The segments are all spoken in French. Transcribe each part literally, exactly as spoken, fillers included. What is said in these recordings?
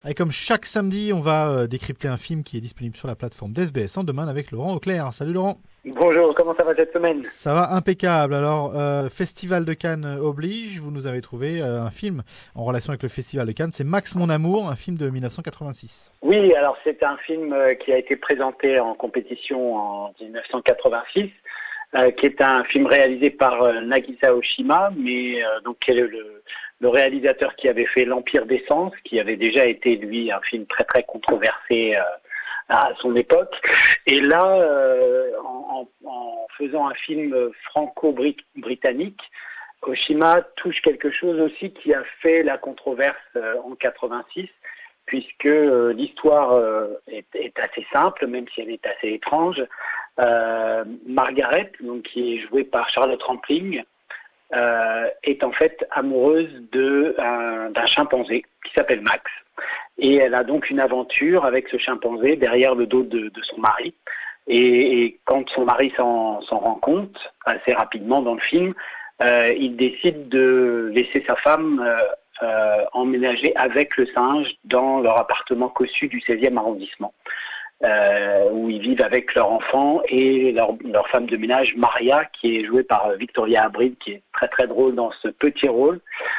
Et comme chaque samedi, on va euh, décrypter un film qui est disponible sur la plateforme d'S B S en demain avec Laurent Auclair. Salut Laurent. Bonjour, comment ça va cette semaine? Ça va impeccable. Alors, euh, Festival de Cannes oblige, vous nous avez trouvé euh, un film en relation avec le Festival de Cannes. C'est Max mon amour, un film de dix-neuf cent quatre-vingt-six. Oui, alors c'est un film euh, qui a été présenté en compétition en dix-neuf cent quatre-vingt-six, euh, qui est un film réalisé par euh, Nagisa Oshima, mais euh, donc qui est le, le, le réalisateur qui avait fait L'Empire des Sens, qui avait déjà été lui un film très très controversé euh, à son époque. Et là, euh, en, en, en faisant un film franco-britannique, Oshima touche quelque chose aussi qui a fait la controverse euh, en quatre-vingt-six, puisque euh, l'histoire euh, est, est assez simple, même si elle est assez étrange. Euh, Margaret, donc, qui est jouée par Charlotte Rampling, euh, est en fait amoureuse de, un, d'un chimpanzé qui s'appelle Max. Et elle a donc une aventure avec ce chimpanzé derrière le dos de, de son mari. Et, et quand son mari s'en, s'en rend compte, assez rapidement dans le film, euh, il décide de laisser sa femme euh, euh, emménager avec le singe dans leur appartement cossu du seizième arrondissement, euh, où ils vivent avec leur enfant et leur, leur femme de ménage, Maria, qui est jouée par Victoria Abril, qui est très très drôle dans ce petit rôle.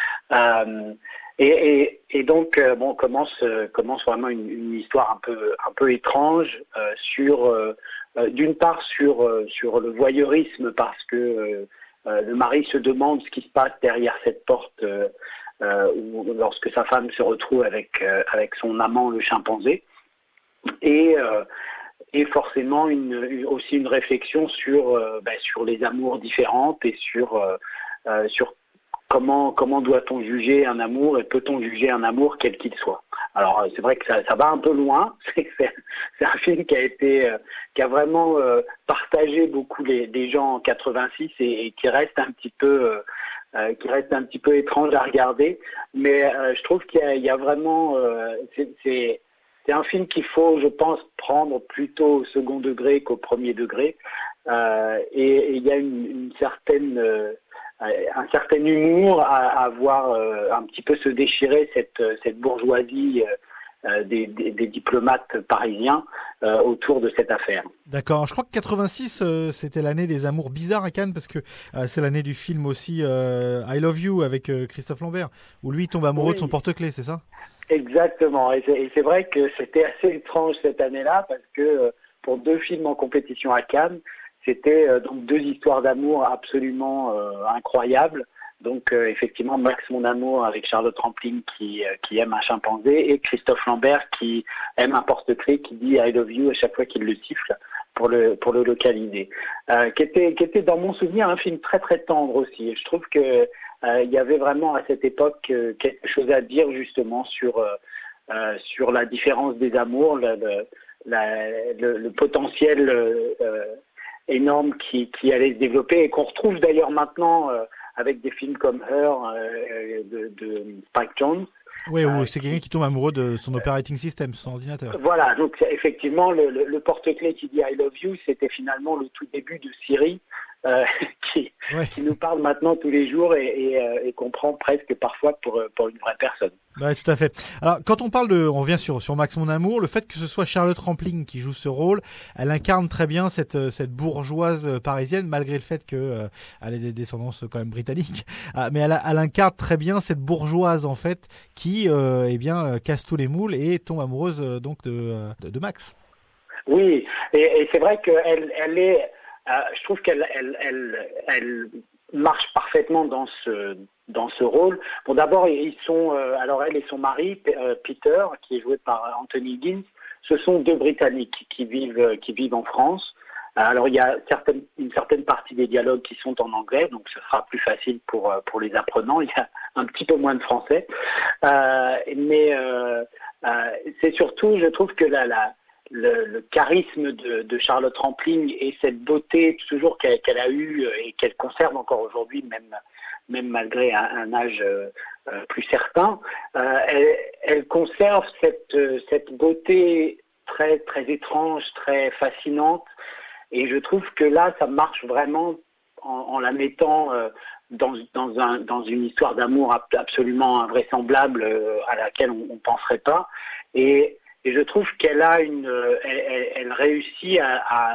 Euh, Et, et, et donc, euh, bon, commence euh, commence vraiment une, une histoire un peu un peu étrange euh, sur, euh, euh, d'une part sur euh, sur le voyeurisme, parce que euh, euh, le mari se demande ce qui se passe derrière cette porte euh, euh, où, lorsque sa femme se retrouve avec euh, avec son amant le chimpanzé, et euh, et forcément une, une aussi une réflexion sur euh, ben, sur les amours différentes et sur euh, euh, sur Comment, comment doit-on juger un amour et peut-on juger un amour quel qu'il soit? Alors c'est vrai que ça, ça va un peu loin. C'est, c'est un film qui a été, euh, qui a vraiment euh, partagé beaucoup les, les gens en quatre-vingt-six et, et qui reste un petit peu, euh, euh, qui reste un petit peu étrange à regarder. Mais euh, je trouve qu'il y a, il y a vraiment, euh, c'est, c'est, c'est un film qu'il faut, je pense, prendre plutôt au second degré qu'au premier degré. Euh, et, et il y a une, une certaine euh, un certain humour à, à voir euh, un petit peu se déchirer cette, cette bourgeoisie euh, des, des, des diplomates parisiens euh, autour de cette affaire. D'accord, je crois que quatre-vingt-six, euh, c'était l'année des amours bizarres à Cannes, parce que euh, c'est l'année du film aussi euh, I Love You avec euh, Christophe Lambert, où lui tombe amoureux Oui, de son porte-clés, c'est ça? Exactement, et c'est, et c'est vrai que c'était assez étrange cette année-là, parce que euh, pour deux films en compétition à Cannes, c'était euh, donc deux histoires d'amour absolument euh, incroyables. Donc euh, effectivement, Max mon amour avec Charlotte Rampling qui, euh, qui aime un chimpanzé, et Christophe Lambert qui aime un porte-clés qui dit I love you à chaque fois qu'il le siffle pour le pour le localiser. Euh, qui était qui était dans mon souvenir un film très très tendre aussi. Et je trouve que euh, il y avait vraiment à cette époque euh, quelque chose à dire justement sur euh, euh, sur la différence des amours, le le, la, le, le potentiel euh, énorme qui, qui allait se développer et qu'on retrouve d'ailleurs maintenant euh, avec des films comme Her euh, de, de Spike Jonze. Oui, Euh, ou c'est quelqu'un qui, qui tombe amoureux de son operating system, son ordinateur. voilà, donc effectivement, le, le, le porte-clés qui dit I love you, c'était finalement le tout début de Siri, euh, qui, Ouais. qui nous parle maintenant tous les jours et, et, euh, et qu'on prend presque parfois pour, pour une vraie personne. Ouais, tout à fait. Alors, quand on parle de, on revient sur, sur Max mon amour, le fait que ce soit Charlotte Rampling qui joue ce rôle, elle incarne très bien cette, cette bourgeoise parisienne, malgré le fait que, euh, elle ait des descendances quand même britanniques. Euh, mais elle, elle incarne très bien cette bourgeoise, en fait, qui, euh, eh bien, casse tous les moules et tombe amoureuse, euh, donc, de, de, de Max. Oui, et, et c'est vrai qu'elle, elle est, euh, je trouve qu'elle, elle, elle, elle marche parfaitement dans ce dans ce rôle. Bon, d'abord, ils sont, euh, alors elle et son mari, euh, Peter, qui est joué par Anthony Higgins, ce sont deux Britanniques qui vivent qui vivent en France. Alors il y a certaines, une certaine partie des dialogues qui sont en anglais, donc ce sera plus facile pour pour les apprenants. Il y a un petit peu moins de français, euh, mais euh, euh, c'est surtout, je trouve que la la Le, le charisme de, de Charlotte Rampling et cette beauté toujours qu'elle, qu'elle a eue et qu'elle conserve encore aujourd'hui, même, même malgré un, un âge euh, plus certain, euh, elle, elle conserve cette, cette beauté très, très étrange, très fascinante. Et je trouve que là, ça marche vraiment en, en la mettant euh, dans, dans, un, dans une histoire d'amour absolument invraisemblable euh, à laquelle on ne penserait pas. Et, et je trouve qu'elle a une, elle, elle, elle réussit à, à,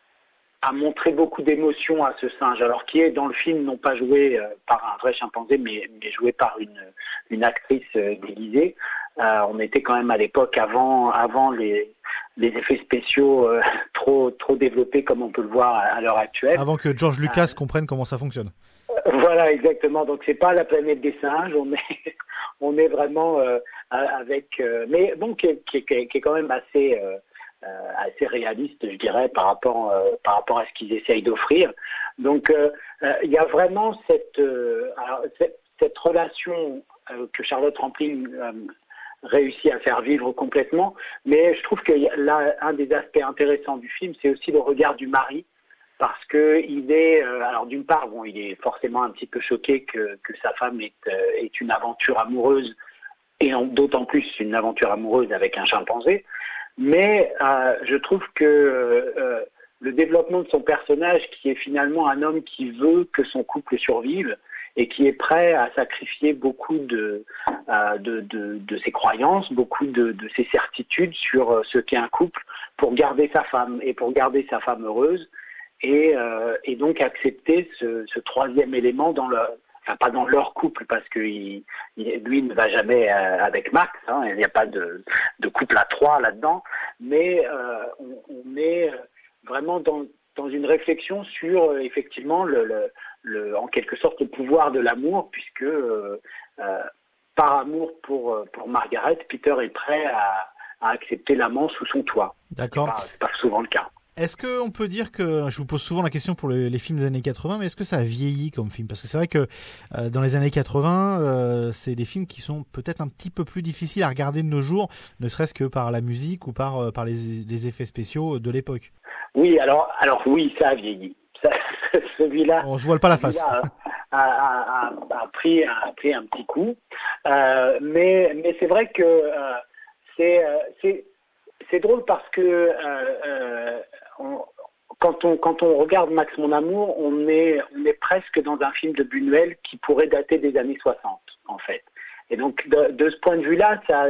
à montrer beaucoup d'émotions à ce singe, alors qui est dans le film non pas joué euh, par un vrai chimpanzé, mais, mais joué par une, une actrice euh, déguisée. Euh, on était quand même à l'époque avant, avant les, les effets spéciaux euh, trop, trop développés comme on peut le voir à, à l'heure actuelle. Avant que George Lucas euh, comprenne comment ça fonctionne. Voilà, exactement. Donc c'est pas la planète des singes, on est, on est vraiment euh, avec, euh, mais bon, qui est, qui, est, qui est quand même assez, euh, assez réaliste, je dirais, par rapport, euh, par rapport à ce qu'ils essayent d'offrir. Donc il euh, euh, y a vraiment cette, euh, alors, cette, cette relation euh, que Charlotte Rampling euh, réussit à faire vivre complètement. Mais je trouve que là, un des aspects intéressants du film, c'est aussi le regard du mari. Parce que il est, euh, alors d'une part, bon, il est forcément un petit peu choqué que, que sa femme est, euh, est une aventure amoureuse, et en, d'autant plus une aventure amoureuse avec un chimpanzé. Mais euh, je trouve que euh, le développement de son personnage, qui est finalement un homme qui veut que son couple survive et qui est prêt à sacrifier beaucoup de, euh, de, de, de ses croyances, beaucoup de, de ses certitudes sur ce qu'est un couple pour garder sa femme et pour garder sa femme heureuse. Et, euh, et donc accepter ce, ce troisième élément dans le, enfin pas dans leur couple parce que il, il, lui ne va jamais euh, avec Max, hein, il n'y a pas de, de couple à trois là-dedans, mais euh, on, on est vraiment dans, dans une réflexion sur euh, effectivement le, le, le, en quelque sorte le pouvoir de l'amour, puisque euh, euh, par amour pour pour Margaret, Peter est prêt à, à accepter l'amant sous son toit. D'accord. C'est pas, c'est pas souvent le cas. Est-ce qu'on peut dire que, je vous pose souvent la question pour les, les films des années quatre-vingts, mais est-ce que ça a vieilli comme film? Parce que c'est vrai que euh, dans les années quatre-vingts, euh, c'est des films qui sont peut-être un petit peu plus difficiles à regarder de nos jours, ne serait-ce que par la musique ou par, euh, par les, les effets spéciaux de l'époque. Oui, alors, alors oui, ça a vieilli. Ça, celui-là, on se voile pas la face. A, a, a, a, pris, a pris un petit coup, euh, mais, mais c'est vrai que euh, c'est, euh, c'est, c'est drôle parce que euh, euh, on, quand, on, quand on regarde Max mon amour, on est, on est presque dans un film de Buñuel qui pourrait dater des années soixante, en fait. Et donc, de, de ce point de vue-là, ça,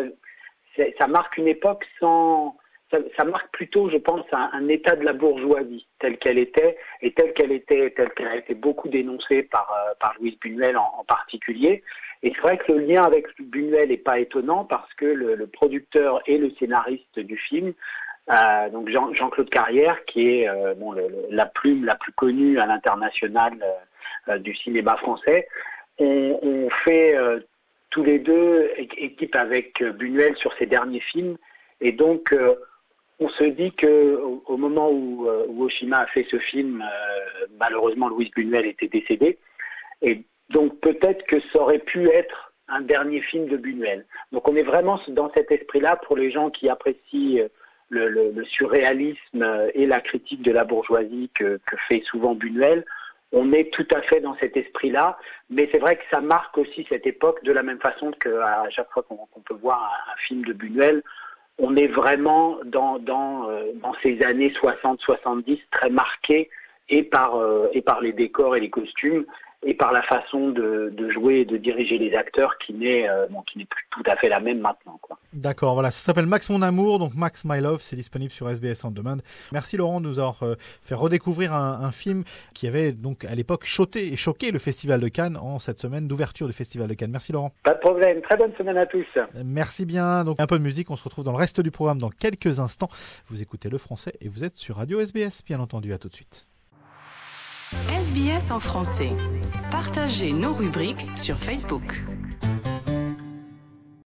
ça marque une époque sans... Ça, ça marque plutôt, je pense, un, un état de la bourgeoisie telle qu'elle était, et telle qu'elle était, telle qu'elle a été beaucoup dénoncée par, euh, par Louise Buñuel en, en particulier. Et c'est vrai que le lien avec Buñuel n'est pas étonnant parce que le, le producteur et le scénariste du film, euh, donc Jean, Jean-Claude Carrière, qui est euh, bon, le, le, la plume la plus connue à l'international euh, du cinéma français, ont, ont fait euh, tous les deux équipe avec Buñuel sur ses derniers films. Et donc, euh, on se dit que au, au moment où, euh, où Oshima a fait ce film, euh, malheureusement Louise Buñuel était décédée, et donc peut-être que ça aurait pu être un dernier film de Buñuel. Donc on est vraiment dans cet esprit-là pour les gens qui apprécient le, le, le surréalisme et la critique de la bourgeoisie que, que fait souvent Buñuel. On est tout à fait dans cet esprit-là, mais c'est vrai que ça marque aussi cette époque de la même façon qu'à chaque fois qu'on, qu'on peut voir un, un film de Buñuel, on est vraiment dans, dans, euh, dans ces années soixante soixante-dix très marquées et par, euh, et par les décors et les costumes et par la façon de, de jouer et de diriger les acteurs qui n'est, euh, bon, qui n'est plus tout à fait la même maintenant, quoi. D'accord, voilà, ça s'appelle Max Mon Amour, donc Max My Love, c'est disponible sur S B S On Demand. Merci Laurent de nous avoir euh, fait redécouvrir un, un film qui avait donc à l'époque choqué et choqué le Festival de Cannes en cette semaine d'ouverture du Festival de Cannes. Merci Laurent. Pas de problème, très bonne semaine à tous. Merci bien, donc un peu de musique, on se retrouve dans le reste du programme dans quelques instants. Vous écoutez le français et vous êtes sur Radio S B S, bien entendu, à tout de suite. S B S en français. Partagez nos rubriques sur Facebook.